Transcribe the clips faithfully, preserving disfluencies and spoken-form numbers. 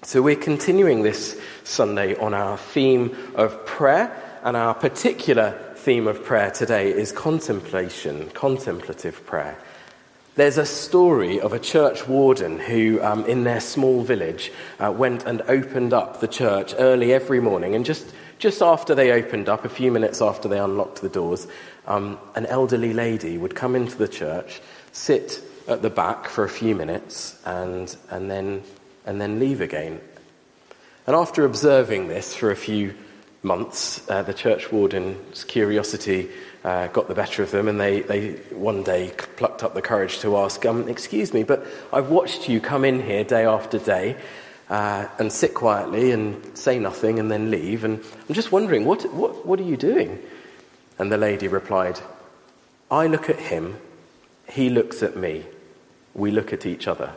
So we're continuing this Sunday on our theme of prayer, and our particular theme of prayer today is contemplation, contemplative prayer. There's a story of a church warden who, um, in their small village, uh, went and opened up the church early every morning, and just, just after they opened up, a few minutes after they unlocked the doors, um, an elderly lady would come into the church, sit at the back for a few minutes, and and then and then leave again. And after observing this for a few months, uh, the church warden's curiosity uh, got the better of them, and they, they one day plucked up the courage to ask, um, excuse me, but I've watched you come in here day after day uh, and sit quietly and say nothing and then leave, and I'm just wondering, what, what, what are you doing? And the lady replied, I look at him, he looks at me, we look at each other.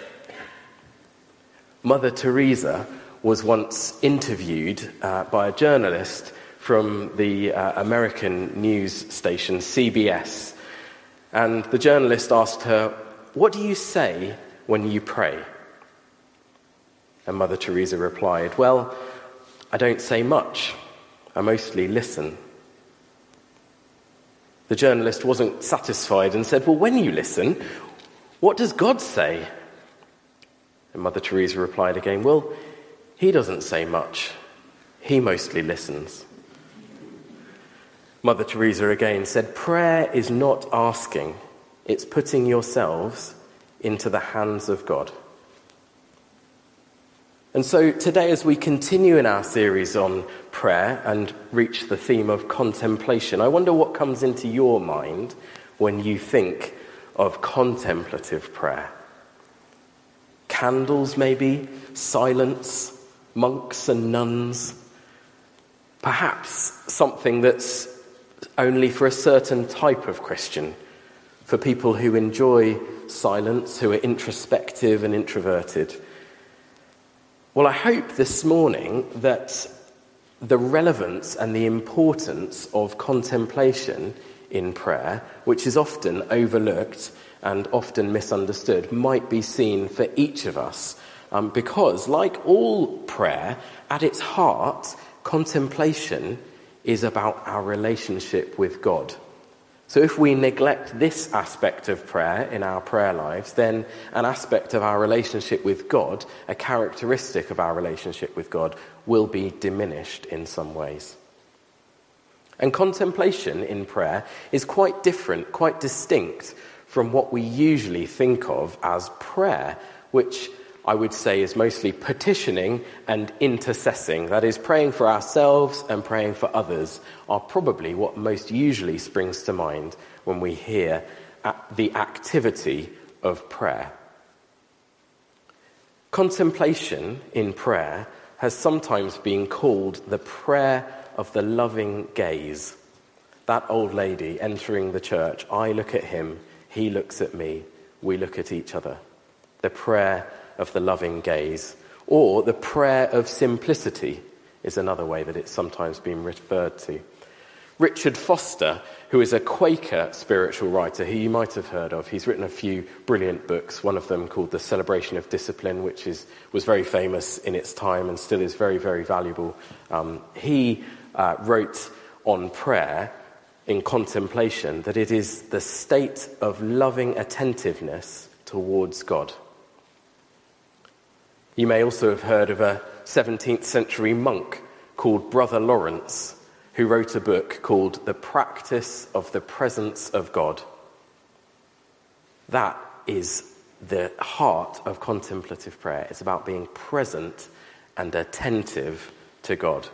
Mother Teresa was once interviewed uh, by a journalist from the uh, American news station C B S. And the journalist asked her, what do you say when you pray? And Mother Teresa replied, well, I don't say much. I mostly listen. The journalist wasn't satisfied and said, well, when you listen, what does God say? And Mother Teresa replied again, well, he doesn't say much. He mostly listens. Mother Teresa again said, prayer is not asking, it's putting yourselves into the hands of God. And so today, as we continue in our series on prayer and reach the theme of contemplation, I wonder what comes into your mind when you think of contemplative prayer. Candles, maybe, silence, monks and nuns, perhaps something that's only for a certain type of Christian, for people who enjoy silence, who are introspective and introverted. Well, I hope this morning that the relevance and the importance of contemplation in prayer, which is often overlooked and often misunderstood, might be seen for each of us. Um, because, like all prayer, at its heart, contemplation is about our relationship with God. So if we neglect this aspect of prayer in our prayer lives, then an aspect of our relationship with God, a characteristic of our relationship with God, will be diminished in some ways. And contemplation in prayer is quite different, quite distinct from what we usually think of as prayer, which I would say is mostly petitioning and intercessing. That is, praying for ourselves and praying for others are probably what most usually springs to mind when we hear the activity of prayer. Contemplation in prayer has sometimes been called the prayer of the loving gaze. That old lady entering the church, I look at him, he looks at me, we look at each other. The prayer of the loving gaze, or the prayer of simplicity is another way that it's sometimes been referred to. Richard Foster, who is a Quaker spiritual writer who you might have heard of, he's written a few brilliant books, one of them called The Celebration of Discipline, which is was very famous in its time and still is very, very valuable. Um, he uh, wrote on prayer in contemplation that it is the state of loving attentiveness towards God. You may also have heard of a seventeenth century monk called Brother Lawrence, who wrote a book called The Practice of the Presence of God. That is the heart of contemplative prayer. It's about being present and attentive to God.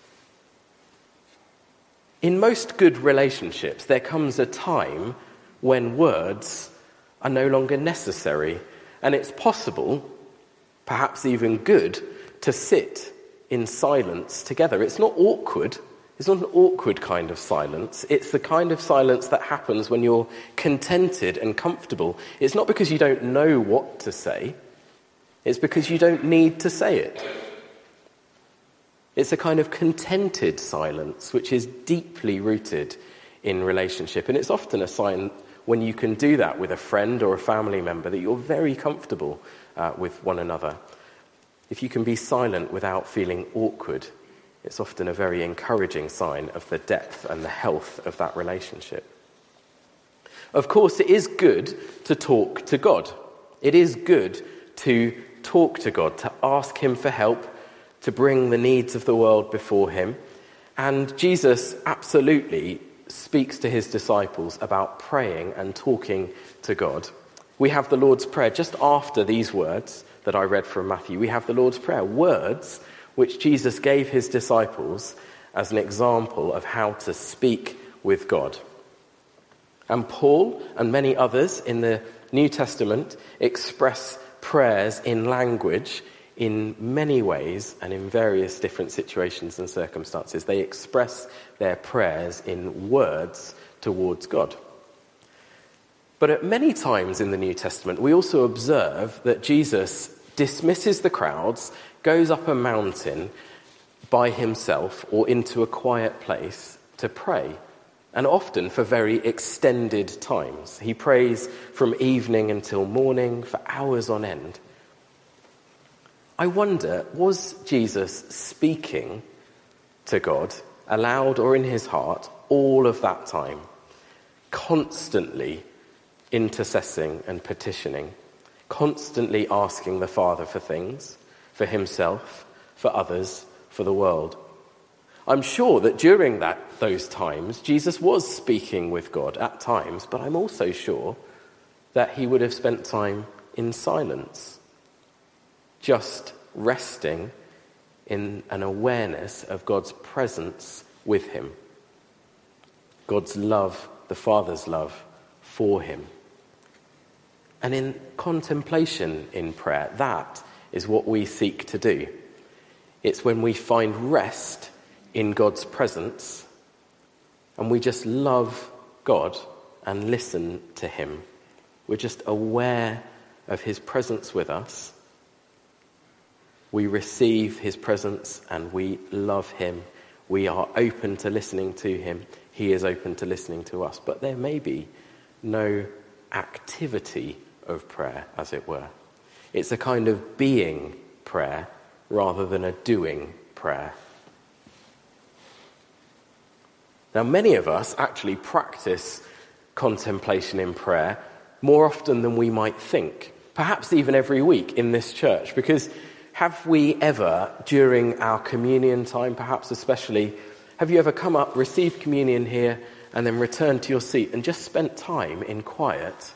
In most good relationships, there comes a time when words are no longer necessary, and it's possible, perhaps even good, to sit in silence together. It's not awkward. It's not an awkward kind of silence. It's the kind of silence that happens when you're contented and comfortable. It's not because you don't know what to say. It's because you don't need to say it. It's a kind of contented silence, which is deeply rooted in relationship. And it's often a sign when you can do that with a friend or a family member that you're very comfortable uh, with one another. If you can be silent without feeling awkward, it's often a very encouraging sign of the depth and the health of that relationship. Of course, it is good to talk to God. It is good to talk to God, to ask him for help, to bring the needs of the world before him. And Jesus absolutely speaks to his disciples about praying and talking to God. We have the Lord's Prayer just after these words that I read from Matthew. We have the Lord's Prayer, words which Jesus gave his disciples as an example of how to speak with God. And Paul and many others in the New Testament express prayers in language in many ways and in various different situations and circumstances. They express their prayers in words towards God. But at many times in the New Testament, we also observe that Jesus dismisses the crowds, goes up a mountain by himself or into a quiet place to pray, and often for very extended times. He prays from evening until morning for hours on end. I wonder, was Jesus speaking to God, aloud or in his heart, all of that time, constantly intercessing and petitioning, constantly asking the Father for things, for himself, for others, for the world? I'm sure that during that those times, Jesus was speaking with God at times, but I'm also sure that he would have spent time in silence, just resting in an awareness of God's presence with him, God's love, the Father's love for him. And in contemplation in prayer, that is what we seek to do. It's when we find rest in God's presence and we just love God and listen to him. We're just aware of his presence with us. We receive his presence and we love him. We are open to listening to him. He is open to listening to us. But there may be no activity of prayer, as it were. It's a kind of being prayer rather than a doing prayer. Now, many of us actually practice contemplation in prayer more often than we might think, perhaps even every week in this church, because have we ever, during our communion time, perhaps especially, have you ever come up, received communion here, and then returned to your seat and just spent time in quiet?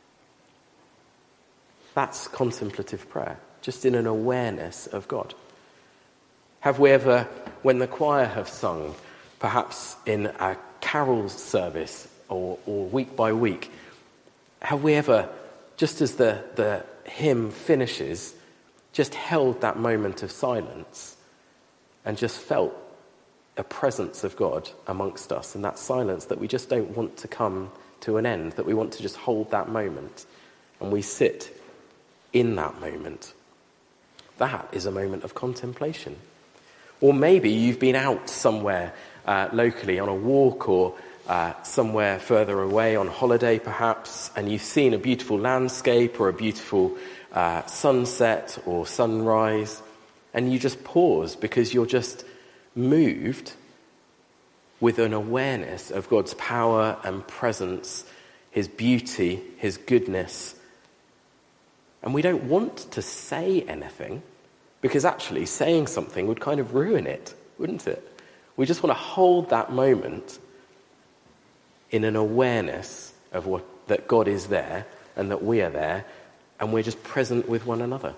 That's contemplative prayer, just in an awareness of God. Have we ever, when the choir have sung, perhaps in a carol service or, or week by week, have we ever, just as the, the hymn finishes, just held that moment of silence and just felt a presence of God amongst us, and that silence that we just don't want to come to an end, that we want to just hold that moment, and we sit in that moment? That is a moment of contemplation. Or maybe you've been out somewhere uh, locally on a walk or uh, somewhere further away on holiday perhaps, and you've seen a beautiful landscape or a beautiful uh, sunset or sunrise, and you just pause because you're just moved with an awareness of God's power and presence, his beauty, his goodness. And we don't want to say anything, because actually saying something would kind of ruin it, wouldn't it? We just want to hold that moment in an awareness of what that God is there and that we are there, and we're just present with one another.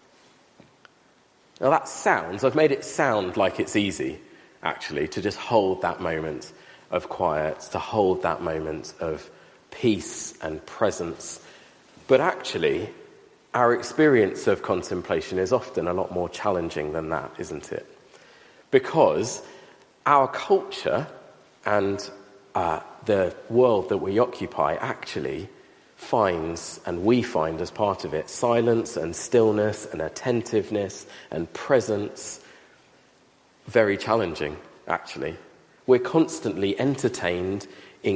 Now that sounds, I've made it sound like it's easy, actually, to just hold that moment of quiet, to hold that moment of peace and presence. But actually, our experience of contemplation is often a lot more challenging than that, isn't it? Because our culture and uh, the world that we occupy actually finds, and we find as part of it, silence and stillness and attentiveness and presence very challenging, actually. We're constantly entertained,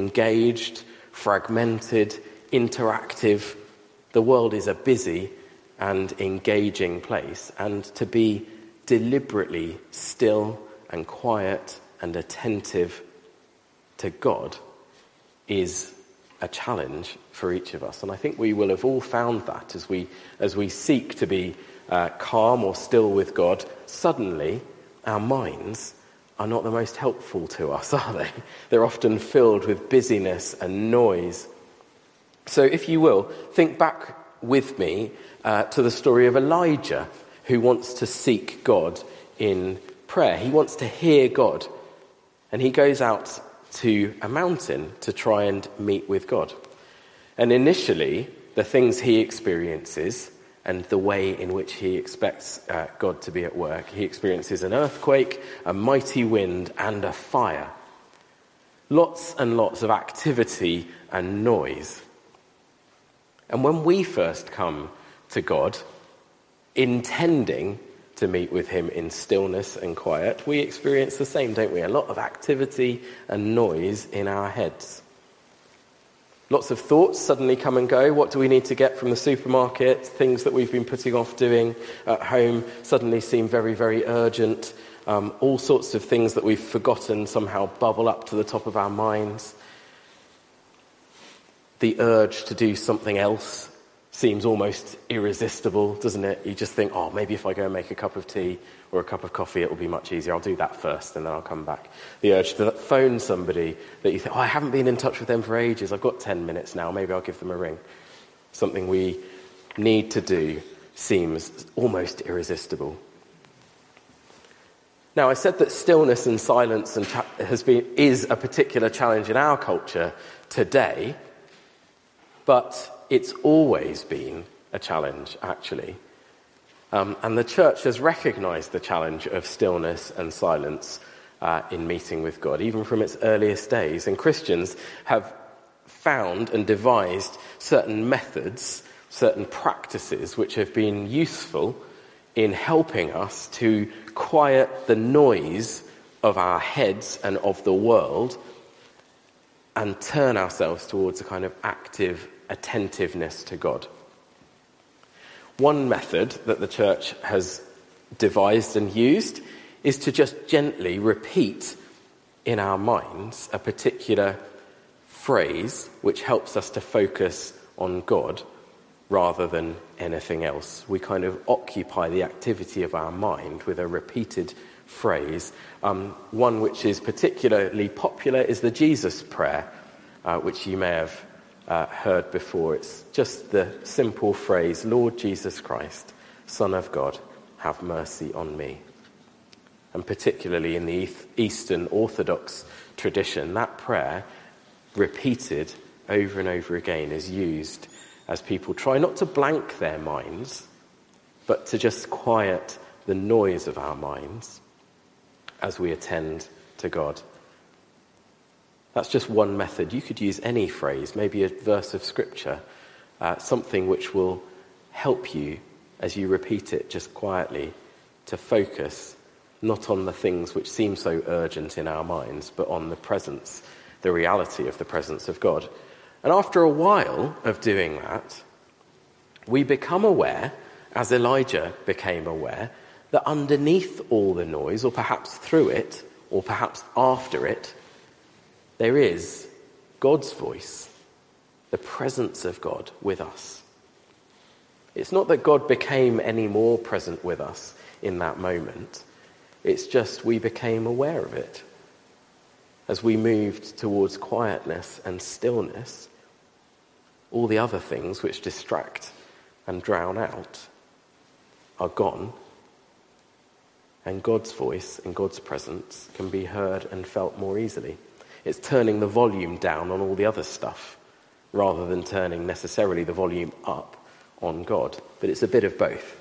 engaged, fragmented, interactive. The world is a busy and engaging place, and to be deliberately still and quiet and attentive to God is a challenge for each of us. And I think we will have all found that as we as we seek to be uh, calm or still with God, suddenly our minds are not the most helpful to us, are they? They're often filled with busyness and noise. So if you will, think back with me uh, to the story of Elijah, who wants to seek God in prayer. He wants to hear God, and he goes out to a mountain to try and meet with God. And initially, the things he experiences and the way in which he expects uh, God to be at work, he experiences an earthquake, a mighty wind, and a fire. Lots and lots of activity and noise. And when we first come to God, intending to meet with him in stillness and quiet, we experience the same, don't we? A lot of activity and noise in our heads. Lots of thoughts suddenly come and go. What do we need to get from the supermarket? Things that we've been putting off doing at home suddenly seem very, very urgent. Um, all sorts of things that we've forgotten somehow bubble up to the top of our minds. The urge to do something else seems almost irresistible, doesn't it? You just think, oh, maybe if I go and make a cup of tea or a cup of coffee, it will be much easier. I'll do that first and then I'll come back. The urge to phone somebody that you think, oh, I haven't been in touch with them for ages. I've got ten minutes now. Maybe I'll give them a ring. Something we need to do seems almost irresistible. Now, I said that stillness and silence and cha- has been is a particular challenge in our culture today, but it's always been a challenge, actually. Um, and the church has recognised the challenge of stillness and silence uh, in meeting with God, even from its earliest days. And Christians have found and devised certain methods, certain practices, which have been useful in helping us to quiet the noise of our heads and of the world and turn ourselves towards a kind of active attentiveness to God. One method that the church has devised and used is to just gently repeat in our minds a particular phrase which helps us to focus on God rather than anything else. We kind of occupy the activity of our mind with a repeated phrase. Um, one which is particularly popular is the Jesus prayer, uh, which you may have Uh, heard before. It's just the simple phrase, Lord Jesus Christ, Son of God, have mercy on me. And particularly in the Eastern Orthodox tradition, that prayer, repeated over and over again, is used as people try not to blank their minds, but to just quiet the noise of our minds as we attend to God. That's just one method. You could use any phrase, maybe a verse of scripture, uh, something which will help you as you repeat it just quietly to focus not on the things which seem so urgent in our minds, but on the presence, the reality of the presence of God. And after a while of doing that, we become aware, as Elijah became aware, that underneath all the noise, or perhaps through it, or perhaps after it, there is God's voice, the presence of God with us. It's not that God became any more present with us in that moment. It's just we became aware of it. As we moved towards quietness and stillness, all the other things which distract and drown out are gone, and God's voice and God's presence can be heard and felt more easily. It's turning the volume down on all the other stuff rather than turning necessarily the volume up on God. But it's a bit of both.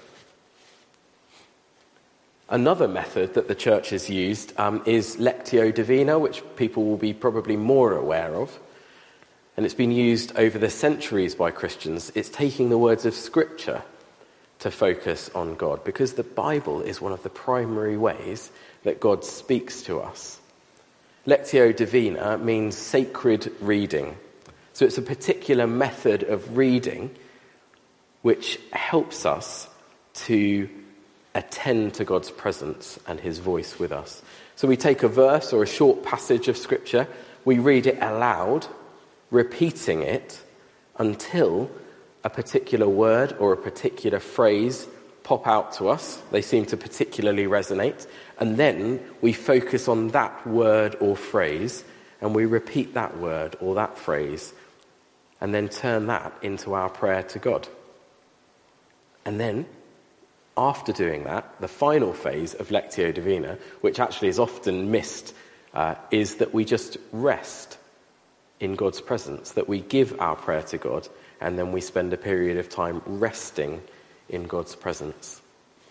Another method that the church has used um, is Lectio Divina, which people will be probably more aware of. And it's been used over the centuries by Christians. It's taking the words of Scripture to focus on God, because the Bible is one of the primary ways that God speaks to us. Lectio Divina means sacred reading. So it's a particular method of reading which helps us to attend to God's presence and his voice with us. So we take a verse or a short passage of scripture, we read it aloud, repeating it until a particular word or a particular phrase pop out to us. They seem to particularly resonate. And then we focus on that word or phrase and we repeat that word or that phrase and then turn that into our prayer to God. And then, after doing that, the final phase of Lectio Divina, which actually is often missed, uh, is that we just rest in God's presence, that we give our prayer to God, and then we spend a period of time resting in God's presence.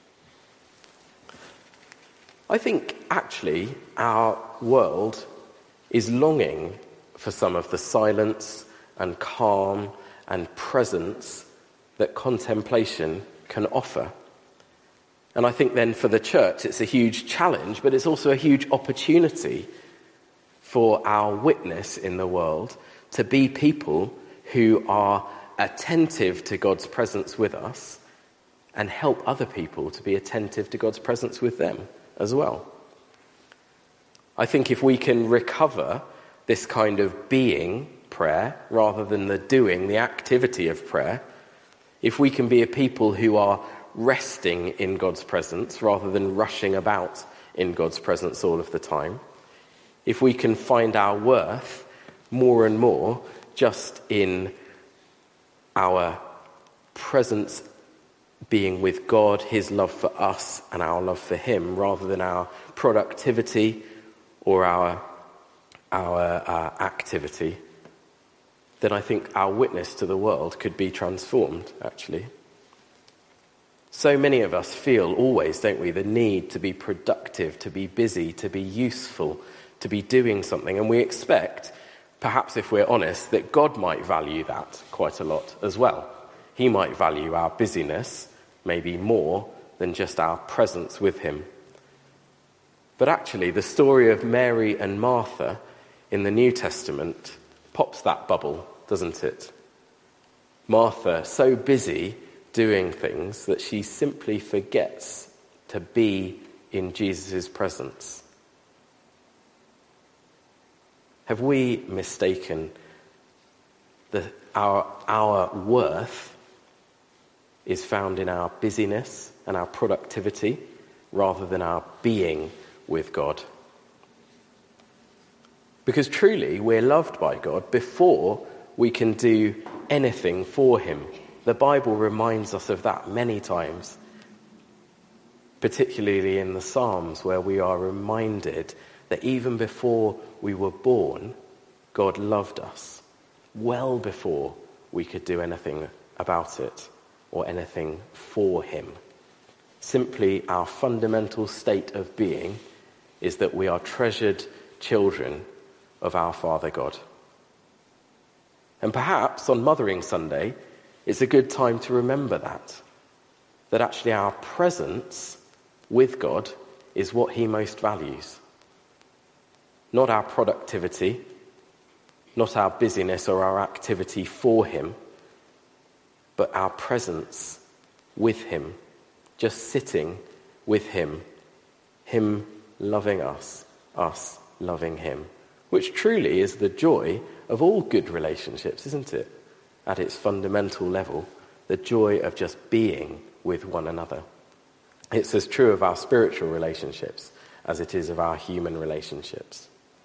I think, actually, our world is longing for some of the silence and calm and presence that contemplation can offer. And I think then for the church it's a huge challenge, but it's also a huge opportunity for our witness in the world to be people who are attentive to God's presence with us and help other people to be attentive to God's presence with them as well. I think if we can recover this kind of being prayer rather than the doing, the activity of prayer, if we can be a people who are resting in God's presence rather than rushing about in God's presence all of the time, if we can find our worth more and more just in our presence being with God, his love for us and our love for him, rather than our productivity or our, our uh, activity, then I think our witness to the world could be transformed, actually. So many of us feel always, don't we, the need to be productive, to be busy, to be useful, to be doing something. And we expect, perhaps if we're honest, that God might value that quite a lot as well. He might value our busyness maybe more than just our presence with him. But actually, the story of Mary and Martha in the New Testament pops that bubble, doesn't it? Martha, so busy doing things that she simply forgets to be in Jesus' presence. Have we mistaken that our, our worth is found in our busyness and our productivity rather than our being with God? Because truly we're loved by God before we can do anything for him. The Bible reminds us of that many times, particularly in the Psalms, where we are reminded that even before we were born, God loved us, well before we could do anything about it or anything for him. Simply, our fundamental state of being is that we are treasured children of our Father God. And perhaps on Mothering Sunday, it's a good time to remember that, that actually our presence with God is what he most values. Not our productivity, not our busyness or our activity for him, but our presence with him, just sitting with him, him loving us, us loving him, which truly is the joy of all good relationships, isn't it? At its fundamental level, the joy of just being with one another. It's as true of our spiritual relationships as it is of our human relationships.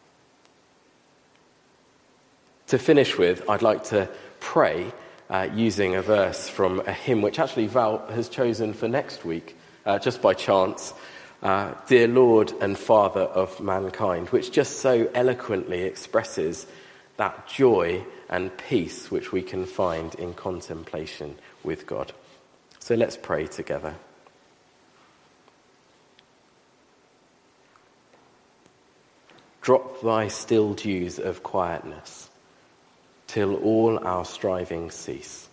To finish with, I'd like to pray uh, using a verse from a hymn which actually Val has chosen for next week, uh, just by chance, uh, Dear Lord and Father of Mankind, which just so eloquently expresses that joy and peace which we can find in contemplation with God. So let's pray together. Drop thy still dews of quietness, till all our striving cease.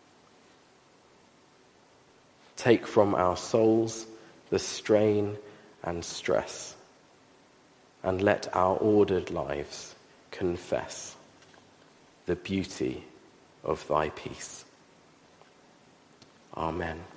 Take from our souls the strain and stress, and let our ordered lives confess the beauty of thy peace. Amen.